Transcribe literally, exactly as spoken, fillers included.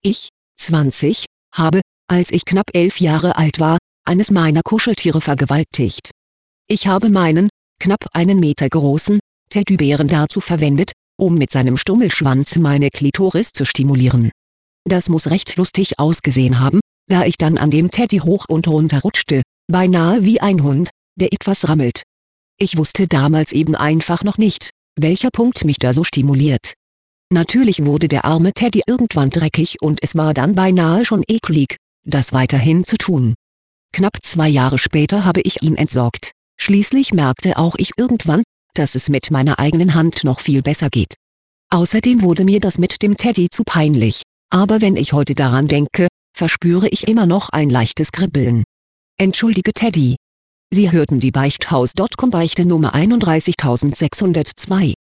Ich, zwanzig, habe, als ich knapp elf Jahre alt war, eines meiner Kuscheltiere vergewaltigt. Ich habe meinen, knapp einen Meter großen, Teddybären dazu verwendet, um mit seinem Stummelschwanz meine Klitoris zu stimulieren. Das muss recht lustig ausgesehen haben, da ich dann an dem Teddy hoch und runter rutschte, beinahe wie ein Hund, der etwas rammelt. Ich wusste damals eben einfach noch nicht, welcher Punkt mich da so stimuliert. Natürlich wurde der arme Teddy irgendwann dreckig und es war dann beinahe schon eklig, das weiterhin zu tun. Knapp zwei Jahre später habe ich ihn entsorgt. Schließlich merkte auch ich irgendwann, dass es mit meiner eigenen Hand noch viel besser geht. Außerdem wurde mir das mit dem Teddy zu peinlich, aber wenn ich heute daran denke, verspüre ich immer noch ein leichtes Kribbeln. Entschuldige Teddy. Sie hörten die Beichthaus Punkt com Beichte Nummer einunddreißigtausendsechshundertzwei.